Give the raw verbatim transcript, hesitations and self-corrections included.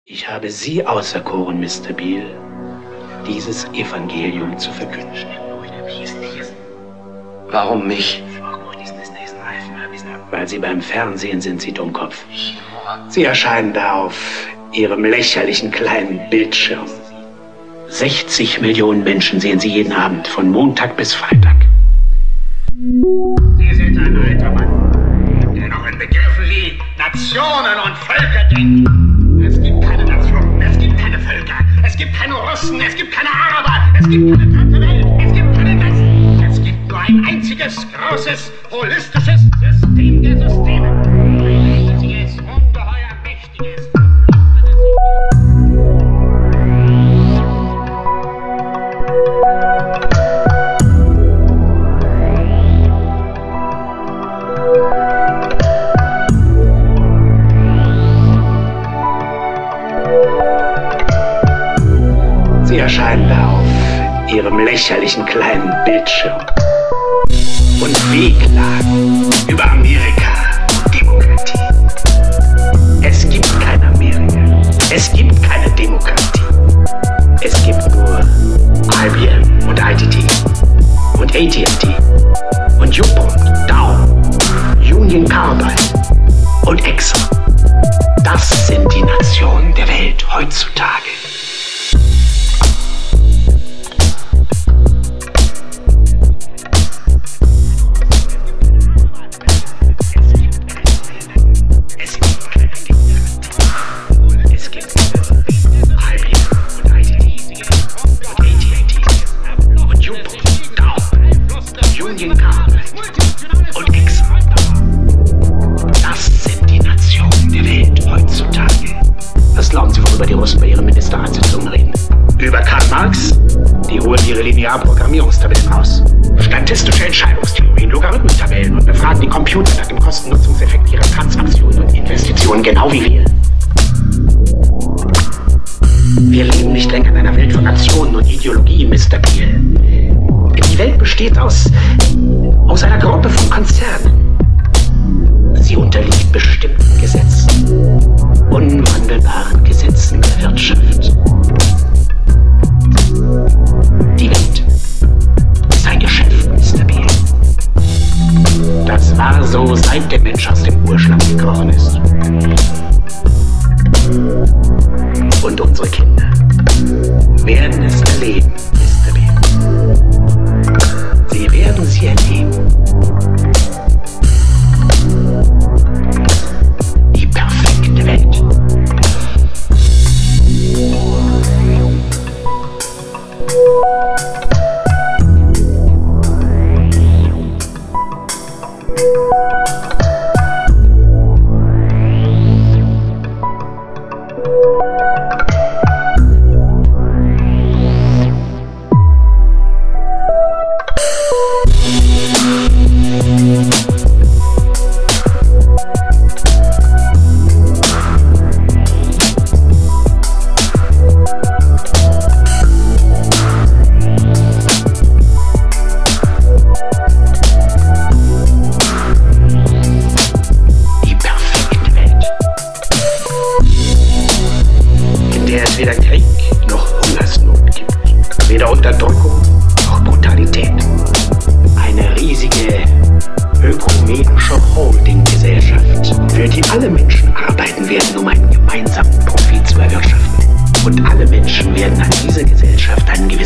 Ich habe Sie auserkoren, Mister Beale, dieses Evangelium zu verkünden. Warum mich? Weil Sie beim Fernsehen sind, Sie Dummkopf. Sie erscheinen da auf Ihrem lächerlichen kleinen Bildschirm. sechzig Millionen Menschen sehen Sie jeden Abend, von Montag bis Freitag. Sie sind ein alter Mann, der noch in Begriffen wie Nationen und Völker denkt. Es gibt keine Nationen, es gibt keine Völker, es gibt keine Russen, es gibt keine Araber, es gibt keine dritte Welt, es gibt keinen Westen. Es gibt nur ein einziges, großes, holistisches System der Systeme. Ein riesiges, ungeheuer mächtiges. Sie erscheinen da auf Ihrem lächerlichen kleinen Bildschirm und wehklagen über Amerika und Demokratie. Es gibt kein Amerika. Es gibt keine Demokratie. Es gibt nur I B M und I T T und A T and T und DuPont, Dow, Union Carbide und Exxon. Das sind die Nationen der Welt heutzutage. Union Carbide und Exxon. Das sind die Nationen der Welt heutzutage. Was glauben Sie, worüber die Russen bei ihren Ministerratssitzungen reden? Über Karl Marx? Die holen ihre Linear-Programmierungstabellen raus. Statistische Entscheidungstheorien, Logarithmentabellen und befragen die Computer nach dem Kosten-Nutzungseffekt ihrer Transaktionen und Investitionen, genau wie wir. Wir leben nicht länger in einer Welt von Nationen und Ideologien, Mister Beale. Die Welt besteht aus, aus einer Gruppe von Konzernen. Sie unterliegt bestimmten Gesetzen, unwandelbaren Gesetzen der Wirtschaft. Die Welt ist ein Geschäft, Mister Beale. Das war so, seit der Mensch aus dem Urschlag gekrochen ist. Und unsere Kinder werden es erleben, Mister Beale. Sie werden sie erleben. Die perfekte Welt. Weder Krieg noch Hungersnot gibt. Weder Unterdrückung noch Brutalität. Eine riesige ökumenische Holding-Gesellschaft, für die alle Menschen arbeiten werden, um einen gemeinsamen Profit zu erwirtschaften. Und alle Menschen werden an dieser Gesellschaft einen